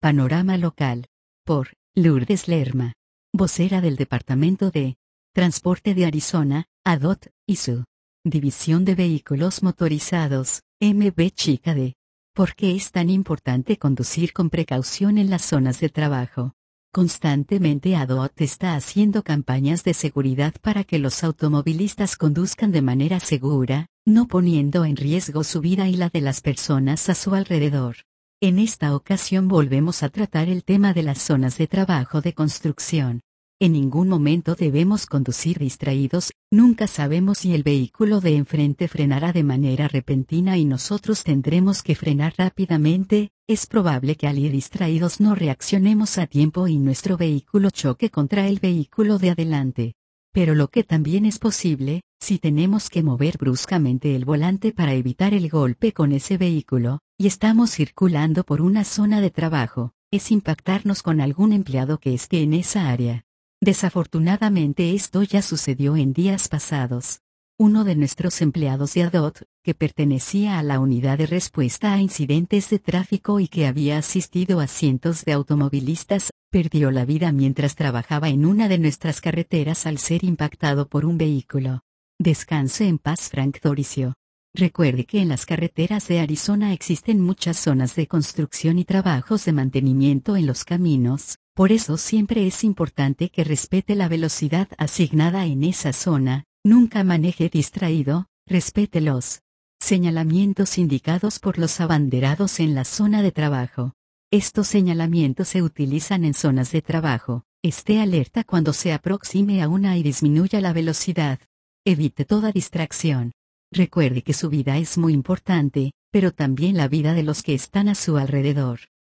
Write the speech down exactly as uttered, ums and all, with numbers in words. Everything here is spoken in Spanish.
Panorama local. Por Lourdes Lerma, vocera del Departamento de Transporte de Arizona, A D O T, y su División de Vehículos Motorizados, M V Chica D. ¿Por qué es tan importante conducir con precaución en las zonas de trabajo? Constantemente A D O T está haciendo campañas de seguridad para que los automovilistas conduzcan de manera segura, no poniendo en riesgo su vida y la de las personas a su alrededor. En esta ocasión volvemos a tratar el tema de las zonas de trabajo de construcción. En ningún momento debemos conducir distraídos, nunca sabemos si el vehículo de enfrente frenará de manera repentina y nosotros tendremos que frenar rápidamente. Es probable que al ir distraídos no reaccionemos a tiempo y nuestro vehículo choque contra el vehículo de adelante. Pero lo que también es posible, si tenemos que mover bruscamente el volante para evitar el golpe con ese vehículo, y estamos circulando por una zona de trabajo, es impactarnos con algún empleado que esté en esa área. Desafortunadamente esto ya sucedió en días pasados. Uno de nuestros empleados de A D O T, que pertenecía a la unidad de respuesta a incidentes de tráfico y que había asistido a cientos de automovilistas, perdió la vida mientras trabajaba en una de nuestras carreteras al ser impactado por un vehículo. Descanse en paz, Frank Doricio. Recuerde que en las carreteras de Arizona existen muchas zonas de construcción y trabajos de mantenimiento en los caminos, por eso siempre es importante que respete la velocidad asignada en esa zona, nunca maneje distraído, respete los señalamientos indicados por los abanderados en la zona de trabajo. Estos señalamientos se utilizan en zonas de trabajo. Esté alerta cuando se aproxime a una y disminuya la velocidad. Evite toda distracción. Recuerde que su vida es muy importante, pero también la vida de los que están a su alrededor.